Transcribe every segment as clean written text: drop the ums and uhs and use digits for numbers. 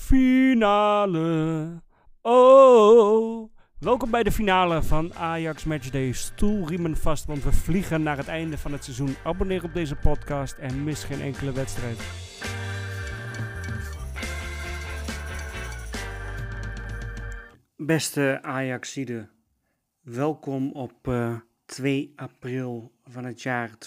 Finale. Oh. Welkom bij de finale van Ajax Matchday. Stoelriemen vast, want we vliegen naar het einde van het seizoen. Abonneer op deze podcast en mis geen enkele wedstrijd. Beste Ajaxiden, welkom op 2 april van het jaar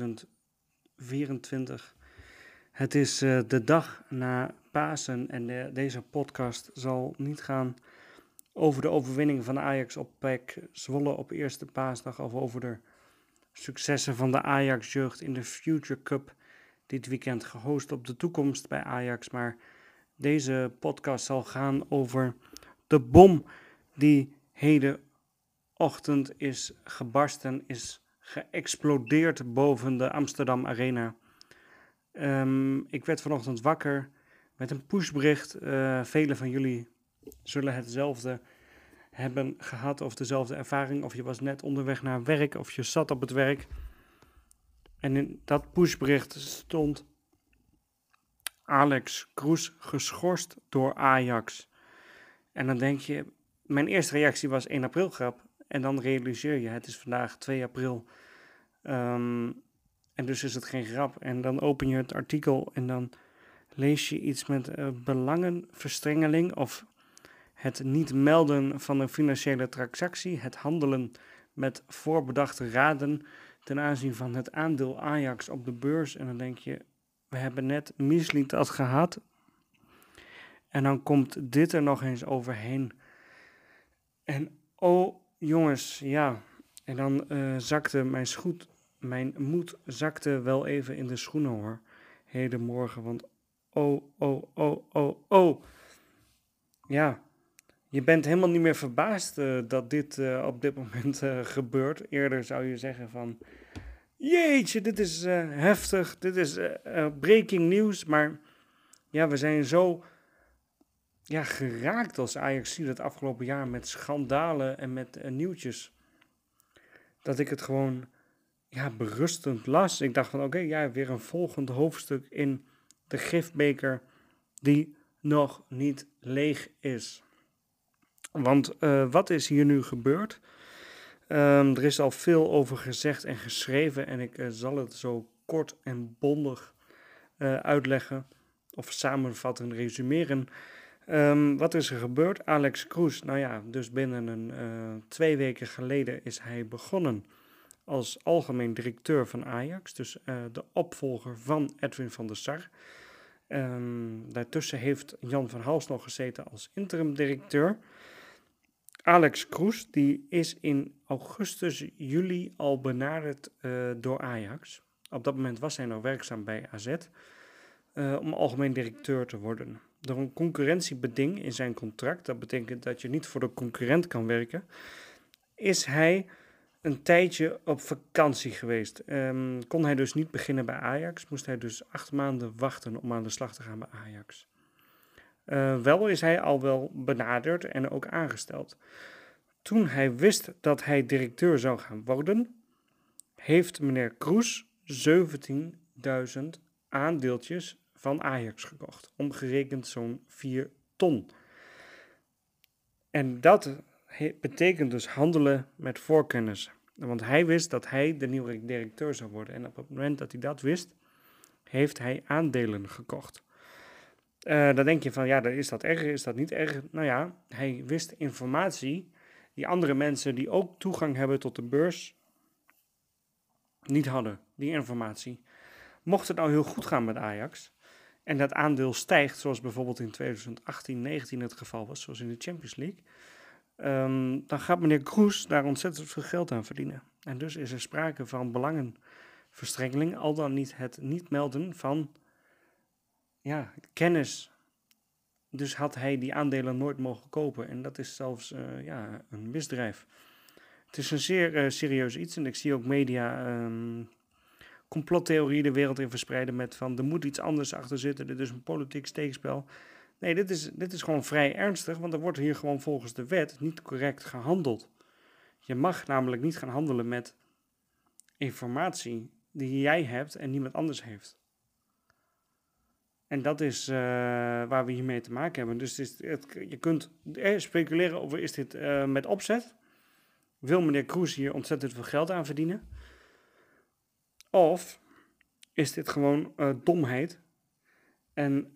2024. Het is de dag na Pasen en deze podcast zal niet gaan over de overwinning van Ajax op PEC Zwolle op eerste paasdag of over de successen van de Ajax-jeugd in de Future Cup dit weekend gehost op de toekomst bij Ajax. Maar deze podcast zal gaan over de bom die hedenochtend is gebarsten, is geëxplodeerd boven de Amsterdam Arena. Ik werd vanochtend wakker met een pushbericht. Velen van jullie zullen hetzelfde hebben gehad of dezelfde ervaring. Of je was net onderweg naar werk of je zat op het werk. En in dat pushbericht stond Alex Kroes geschorst door Ajax. En dan denk je, mijn eerste reactie was 1 april grap. En dan realiseer je, het is vandaag 2 april. En dus is het geen grap. En dan open je het artikel en dan lees je iets met belangenverstrengeling of het niet melden van een financiële transactie, het handelen met voorbedachte raden ten aanzien van het aandeel Ajax op de beurs. En dan denk je, we hebben net Mislintat gehad. En dan komt dit er nog eens overheen. En oh jongens, ja. En dan zakte mijn moed zakte wel even in de schoenen hoor. Hedenmorgen, want oh. Ja, je bent helemaal niet meer verbaasd dat dit op dit moment gebeurt. Eerder zou je zeggen van, jeetje, dit is heftig, dit is breaking news. Maar ja, we zijn zo geraakt als Ajax ziet het afgelopen jaar met schandalen en met nieuwtjes. Dat ik het gewoon berustend las. Ik dacht van oké, weer een volgend hoofdstuk in de gifbeker die nog niet leeg is. Want wat is hier nu gebeurd? Er is al veel over gezegd en geschreven en ik zal het zo kort en bondig uitleggen of samenvatten, resumeren. Wat is er gebeurd? Alex Kroes, dus binnen 2 weken geleden is hij begonnen als algemeen directeur van Ajax, dus de opvolger van Edwin van der Sar. Daartussen heeft Jan van Hals nog gezeten als interim directeur. Alex Kroes die is in augustus, juli al benaderd door Ajax. Op dat moment was hij nog werkzaam bij AZ om algemeen directeur te worden. Door een concurrentiebeding in zijn contract, dat betekent dat je niet voor de concurrent kan werken, is hij een tijdje op vakantie geweest. Kon hij dus niet beginnen bij Ajax, moest hij dus 8 maanden wachten om aan de slag te gaan bij Ajax. Wel is hij al wel benaderd en ook aangesteld. Toen hij wist dat hij directeur zou gaan worden, heeft meneer Kroes 17.000 aandeeltjes van Ajax gekocht. Omgerekend zo'n 4 ton. En dat betekent dus handelen met voorkennis. Want hij wist dat hij de nieuwe directeur zou worden. En op het moment dat hij dat wist, heeft hij aandelen gekocht. Dan denk je van, is dat erg, is dat niet erg? Hij wist informatie die andere mensen die ook toegang hebben tot de beurs niet hadden, die informatie. Mocht het nou heel goed gaan met Ajax en dat aandeel stijgt, zoals bijvoorbeeld in 2018-19 het geval was, zoals in de Champions League, dan gaat meneer Kroes daar ontzettend veel geld aan verdienen. En dus is er sprake van belangenverstrengeling, al dan niet het niet melden van kennis. Dus had hij die aandelen nooit mogen kopen. En dat is zelfs een misdrijf. Het is een zeer serieus iets. En ik zie ook media complottheorieën de wereld in verspreiden met van er moet iets anders achter zitten. Dit is een politiek steekspel. Nee, dit is gewoon vrij ernstig. Want er wordt hier gewoon volgens de wet niet correct gehandeld. Je mag namelijk niet gaan handelen met informatie die jij hebt en niemand anders heeft. En dat is waar we hiermee te maken hebben. Dus je kunt speculeren over, is dit met opzet? Wil meneer Kroes hier ontzettend veel geld aan verdienen? Of is dit gewoon domheid? En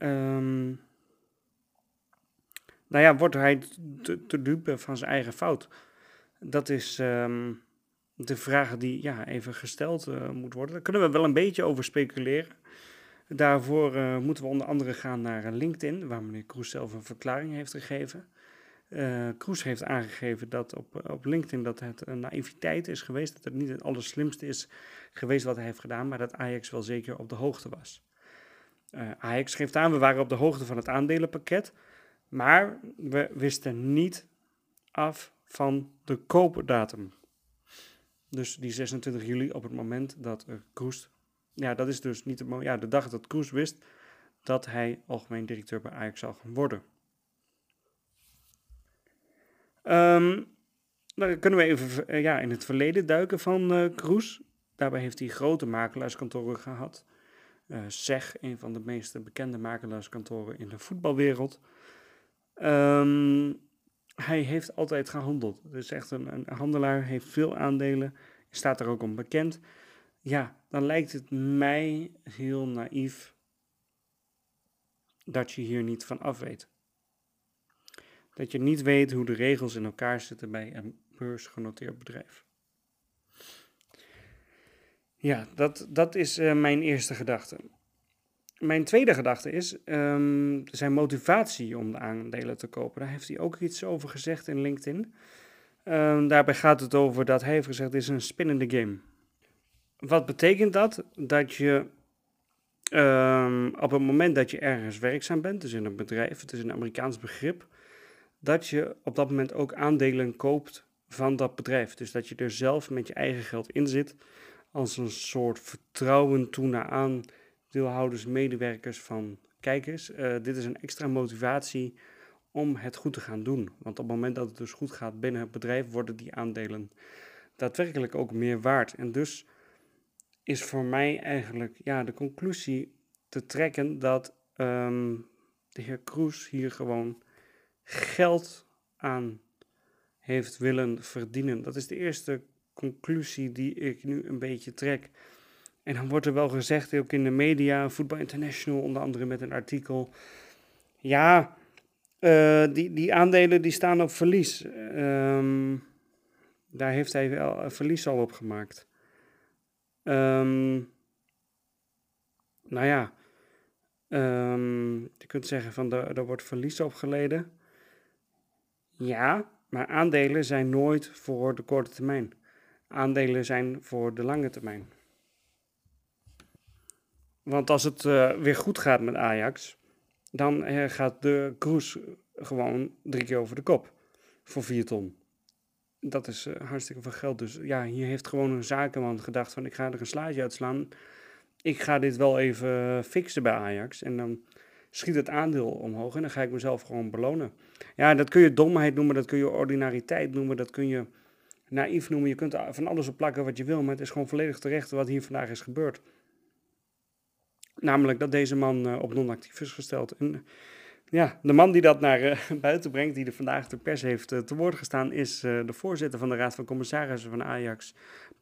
wordt hij te dupe van zijn eigen fout? Dat is de vraag die even gesteld moet worden. Daar kunnen we wel een beetje over speculeren. Daarvoor moeten we onder andere gaan naar LinkedIn, waar meneer Kroes zelf een verklaring heeft gegeven. Kroes heeft aangegeven dat op LinkedIn dat het een naïviteit is geweest, dat het niet het allerslimste is geweest wat hij heeft gedaan, maar dat Ajax wel zeker op de hoogte was. Ajax geeft aan, we waren op de hoogte van het aandelenpakket, maar we wisten niet af van de koopdatum. Dus die 26 juli op het moment dat Kroes... Ja, dat is dus niet de dag dat Kroes wist dat hij algemeen directeur bij Ajax zou gaan worden. Dan kunnen we even in het verleden duiken van Kroes. Daarbij heeft hij grote makelaarskantoren gehad. SEG, een van de meest bekende makelaarskantoren in de voetbalwereld. Hij heeft altijd gehandeld. Dus echt een handelaar, heeft veel aandelen, staat er ook om bekend. Ja, dan lijkt het mij heel naïef dat je hier niet van af weet. Dat je niet weet hoe de regels in elkaar zitten bij een beursgenoteerd bedrijf. Ja, dat is mijn eerste gedachte. Mijn tweede gedachte is zijn motivatie om de aandelen te kopen. Daar heeft hij ook iets over gezegd in LinkedIn. Daarbij gaat het over dat hij heeft gezegd, het is een spin in the game. Wat betekent dat? Dat je op het moment dat je ergens werkzaam bent, dus in een bedrijf, het is een Amerikaans begrip, dat je op dat moment ook aandelen koopt van dat bedrijf. Dus dat je er zelf met je eigen geld in zit, als een soort vertrouwen toe naar aandeelhouders, medewerkers van, kijk eens, dit is een extra motivatie om het goed te gaan doen. Want op het moment dat het dus goed gaat binnen het bedrijf, worden die aandelen daadwerkelijk ook meer waard. En dus is voor mij eigenlijk de conclusie te trekken dat de heer Kroes hier gewoon geld aan heeft willen verdienen. Dat is de eerste conclusie die ik nu een beetje trek. En dan wordt er wel gezegd, ook in de media, Voetbal International onder andere met een artikel, ja, die aandelen die staan op verlies. Daar heeft hij wel verlies al op gemaakt. Je kunt zeggen van er wordt verlies op geleden. Ja, maar aandelen zijn nooit voor de korte termijn. Aandelen zijn voor de lange termijn. Want als het weer goed gaat met Ajax, dan gaat de Kroes gewoon 3 keer over de kop voor 4 ton. Dat is hartstikke veel geld. Dus ja, hier heeft gewoon een zakenman gedacht van ik ga er een slaatje uitslaan. Ik ga dit wel even fixen bij Ajax. En dan schiet het aandeel omhoog en dan ga ik mezelf gewoon belonen. Ja, dat kun je domheid noemen, dat kun je ordinariteit noemen, dat kun je naïef noemen. Je kunt er van alles op plakken wat je wil, maar het is gewoon volledig terecht wat hier vandaag is gebeurd. Namelijk dat deze man op non-actief is gesteld. En de man die dat naar buiten brengt, die er vandaag de pers heeft te woord gestaan, is de voorzitter van de Raad van Commissarissen van Ajax,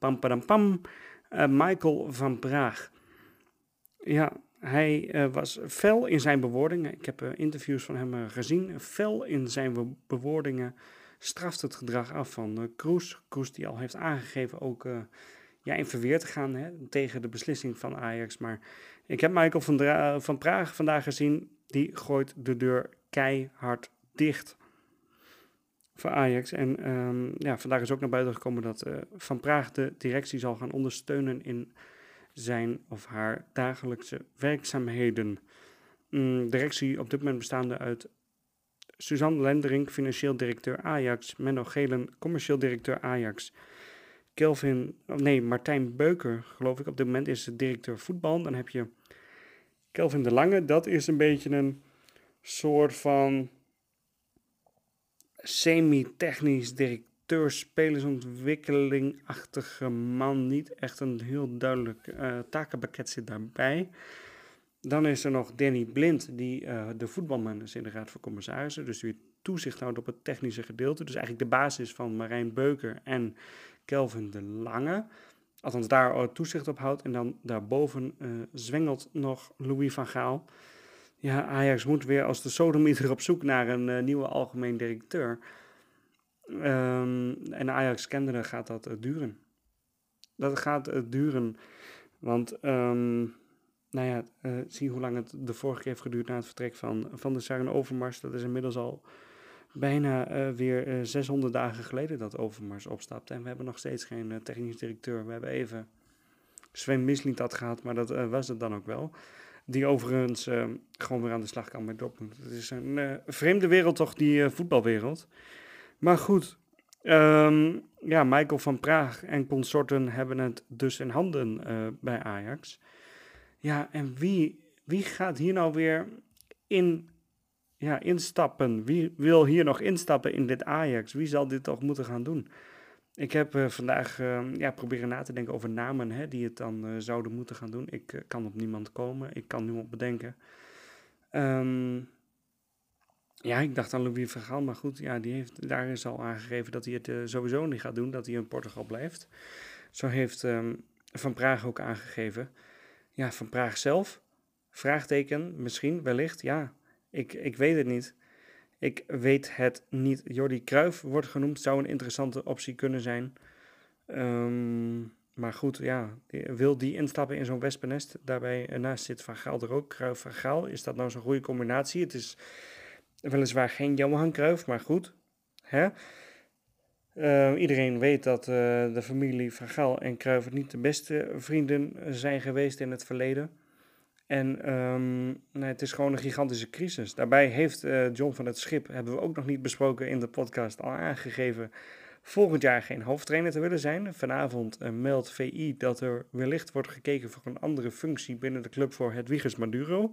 Michael van Praag. Ja, hij was fel in zijn bewoordingen. Ik heb interviews van hem gezien. Fel in zijn bewoordingen straft het gedrag af van Kroes. Kroes die al heeft aangegeven ook in verweer te gaan tegen de beslissing van Ajax. Maar ik heb Michael van Praag vandaag gezien. Die gooit de deur keihard dicht voor Ajax. En vandaag is ook naar buiten gekomen dat Van Praag de directie zal gaan ondersteunen in zijn of haar dagelijkse werkzaamheden. Directie op dit moment bestaande uit Suzanne Lendering, financieel directeur Ajax, Menno Gelen, commercieel directeur Ajax, Martijn Beuker, geloof ik, op dit moment is directeur voetbal. Dan heb je Kelvin de Lange, dat is een beetje een soort van semi-technisch directeur, spelersontwikkeling-achtige man. Niet echt een heel duidelijk takenpakket zit daarbij. Dan is er nog Danny Blind, die de voetbalman is in de Raad van Commissarissen. Dus die toezicht houdt op het technische gedeelte. Dus eigenlijk de basis van Marijn Beuker en Kelvin de Lange. Althans, daar toezicht op houdt. En dan daarboven zwengelt nog Louis van Gaal. Ja, Ajax moet weer als de sodemieter op zoek naar een nieuwe algemeen directeur. En Ajax kennende gaat dat duren. Dat gaat duren, want zie hoe lang het de vorige keer heeft geduurd na het vertrek van de Sar en Overmars. Dat is inmiddels al bijna weer 600 dagen geleden dat Overmars opstapte. En we hebben nog steeds geen technisch directeur. We hebben even Sven Mislintat gehad, maar dat was het dan ook wel. Die overigens gewoon weer aan de slag kan met Dortmund. Het is een vreemde wereld toch, die voetbalwereld. Maar goed, Michael van Praag en consorten hebben het dus in handen bij Ajax. Ja, en wie gaat hier nou weer instappen? Wie wil hier nog instappen in dit Ajax? Wie zal dit toch moeten gaan doen? Ik heb vandaag proberen na te denken over namen die het dan zouden moeten gaan doen. Ik kan op niemand komen. Ik kan niemand bedenken. Ik dacht aan Louis van Gaal, maar goed, ja, daar is al aangegeven dat hij het sowieso niet gaat doen, dat hij in Portugal blijft. Zo heeft Van Praag ook aangegeven. Ja, Van Praag zelf, vraagteken, misschien, wellicht, ja, ik weet het niet. Ik weet het niet. Jordi Cruijff wordt genoemd, zou een interessante optie kunnen zijn. Maar goed, ja, wil die instappen in zo'n wespennest? Daarbij naast zit Van Gaal er ook, Cruijff Van Gaal. Is dat nou zo'n goede combinatie? Het is weliswaar geen Johan Cruijff, maar goed. Hè? Iedereen weet dat de familie Van Gaal en Cruijff niet de beste vrienden zijn geweest in het verleden. En het is gewoon een gigantische crisis. Daarbij heeft John van het Schip, hebben we ook nog niet besproken in de podcast, al aangegeven volgend jaar geen hoofdtrainer te willen zijn. Vanavond meldt VI dat er wellicht wordt gekeken voor een andere functie binnen de club voor Hedwiges Maduro.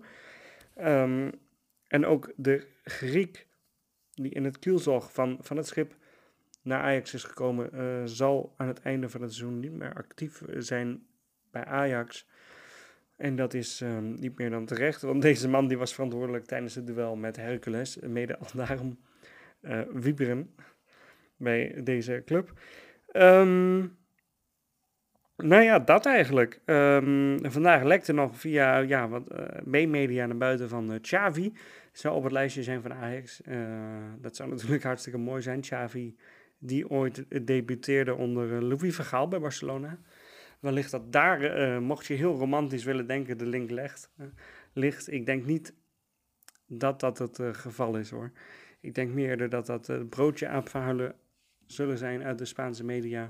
En ook de Griek die in het kielzog van het Schip naar Ajax is gekomen, zal aan het einde van het seizoen niet meer actief zijn bij Ajax. En dat is niet meer dan terecht, want deze man die was verantwoordelijk tijdens het duel met Hercules, mede al daarom wieberen bij deze club. Dat eigenlijk. Vandaag lekte nog via media naar buiten van Xavi. Zou op het lijstje zijn van Ajax. Dat zou natuurlijk hartstikke mooi zijn. Xavi, die ooit debuteerde onder Louis van Gaal bij Barcelona. Wellicht dat daar, mocht je heel romantisch willen denken, de link ligt. Ik denk niet dat dat het geval is, hoor. Ik denk meer dat dat broodje aapverhalen zullen zijn uit de Spaanse media.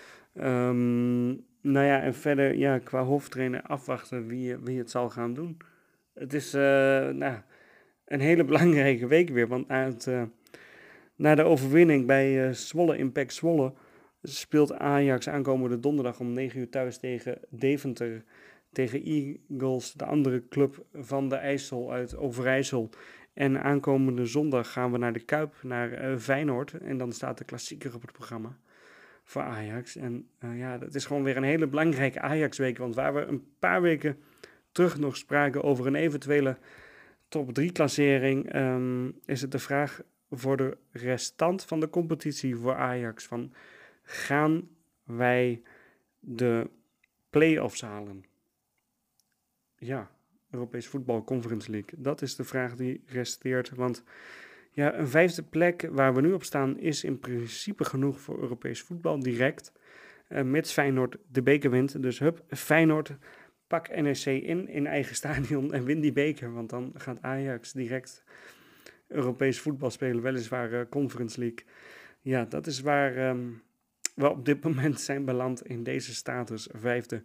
En verder, qua hoofdtrainer afwachten wie het zal gaan doen. Het is een hele belangrijke week weer, want na de overwinning bij Zwolle Impact Zwolle speelt Ajax aankomende donderdag om 9 uur thuis tegen Deventer, tegen Eagles, de andere club van de IJssel uit Overijssel. En aankomende zondag gaan we naar de Kuip, naar Feyenoord. En dan staat de klassieker op het programma voor Ajax. En dat is gewoon weer een hele belangrijke Ajax-week. Want waar we een paar weken terug nog spraken over een eventuele top 3 klassering, is het de vraag voor de restant van de competitie voor Ajax. Van, gaan wij de play-offs halen? Ja, Europees Voetbal Conference League. Dat is de vraag die resteert. Want een 5e plek waar we nu op staan is in principe genoeg voor Europees voetbal direct. Mits Feyenoord de beker wint. Dus Feyenoord, pak NEC in eigen stadion en win die beker. Want dan gaat Ajax direct Europees voetbal spelen. Weliswaar Conference League. Ja, dat is waar we op dit moment zijn beland in deze status 5e.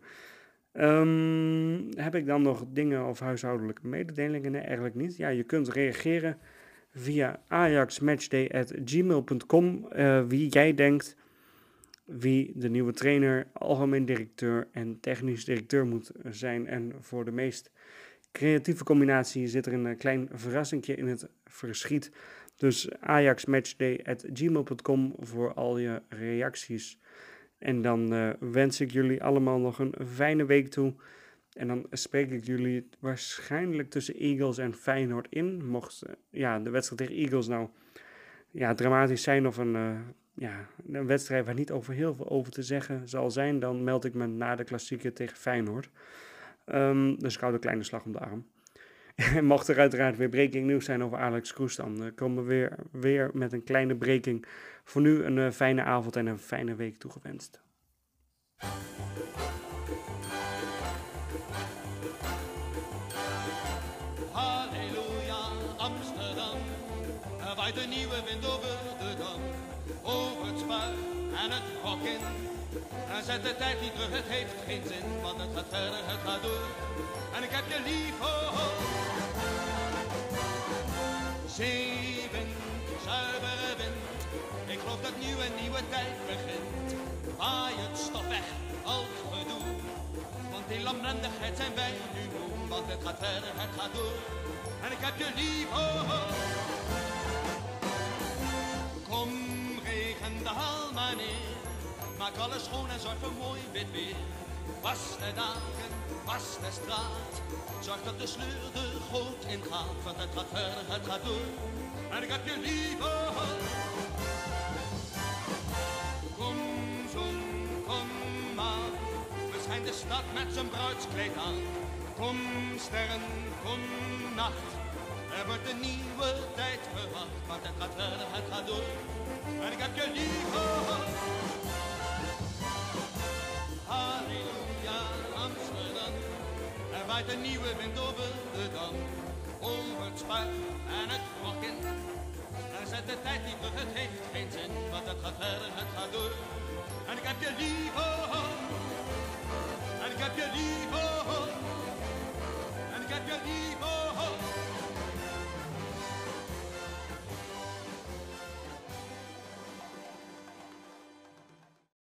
Heb ik dan nog dingen of huishoudelijke mededelingen? Nee, eigenlijk niet. Ja, je kunt reageren via ajaxmatchday@gmail.com. Wie jij denkt wie de nieuwe trainer, algemeen directeur en technisch directeur moet zijn. En voor de meest creatieve combinatie zit er een klein verrassingje in het verschiet. Dus ajaxmatchday@gmail.com voor al je reacties. En dan wens ik jullie allemaal nog een fijne week toe. En dan spreek ik jullie waarschijnlijk tussen Eagles en Feyenoord in. Mocht de wedstrijd tegen Eagles nou dramatisch zijn of een wedstrijd waar niet heel veel over te zeggen zal zijn, dan meld ik me na de klassieker tegen Feyenoord. Dus ik hou de kleine slag om de arm. En mocht er uiteraard weer breaking nieuws zijn over Alex Kroes, dan komen we weer met een kleine breaking. Voor nu een fijne avond en een fijne week toegewenst. Halleluja, Amsterdam, er waait een nieuwe wind over de dam. Over het Spui en het Rock in. En zet de tijd niet terug, het heeft geen zin, want het gaat verder, het gaat door. En ik heb je lief, oh, oh. Zeewind, zuivere wind, ik geloof dat nu een nieuwe tijd begint. Waai het stof weg, al het gedoe, want die lamlendigheid zijn wij nu moe. Want het gaat verder, het gaat door, en ik heb je lief, oh, oh. Kom, regen, daal maar neer, maak alles schoon en zorg voor mooi wit weer. Was de daken, was de straat, zorg dat de sleur de goot ingaat. Want het gaat verder, het gaat door, en ik heb je lief, oh, oh. Kom zon, kom maan, we schijnt de stad met zijn bruidskleed aan. Kom sterren, kom nacht, er wordt een nieuwe tijd verwacht. Want het gaat verder, het gaat door, en ik heb je lief, oh, oh. Halleluja, Amsterdam, er waait een nieuwe wind over de dam. Over het Spui en het Rock in. En zet de tijd niet terug, het heeft geen zin, want het gaat verder, het gaat door. En ik heb je lief, oh, oh. En ik heb je lief, oh, oh. En ik heb je lief, oh.